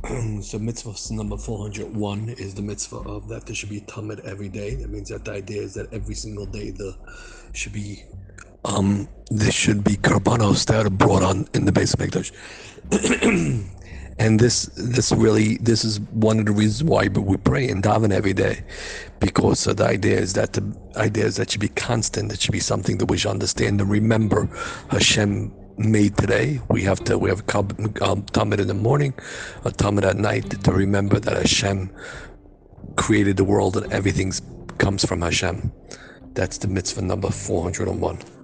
So mitzvah number 401 is the mitzvah of that there should be tamid every day. That means that the idea is that every single day should be there should be karbanos that are brought on in the base of Mikdash. And this is one of the reasons why we pray and daven every day, because the idea is that should be constant. It should be something that we should understand and remember. Hashem made today. We have a tamid in the morning, a tamid at night, to remember that Hashem created the world and everything comes from Hashem. That's the mitzvah number 401.